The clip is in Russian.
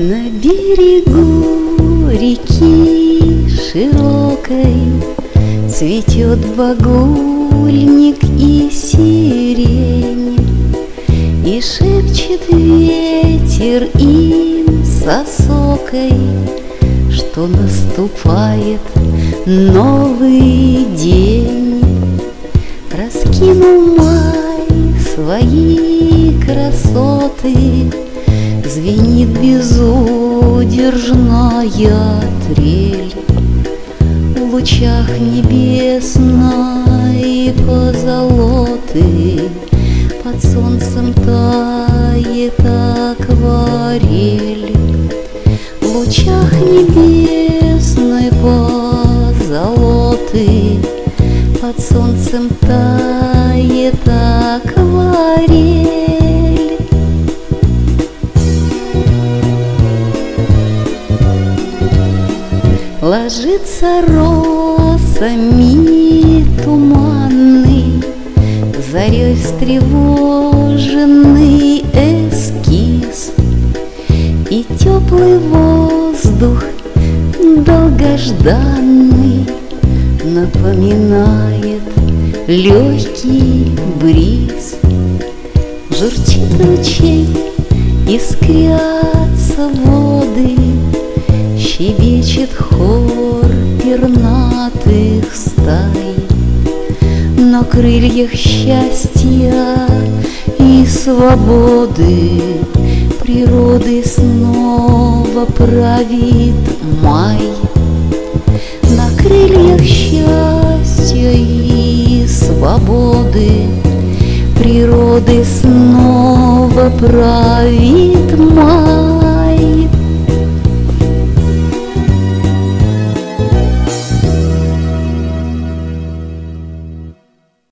На берегу реки широкой цветет багульник и сирень, и шепчет ветер им с осокой, что наступает новый день. Раскинул май свои красоты, звенит безудержная трель. В лучах небесной позолоты под солнцем тает акварель. В лучах небесной позолоты под солнцем тает акварель. Ложится росами туманный, зарей встревоженный эскиз, и теплый воздух долгожданный напоминает легкий бриз. Журчит ручей, искрятся воды, щебечет хор пернатых стай. На крыльях счастья и свободы природы снова правит май. На крыльях счастья и свободы природы снова правит май.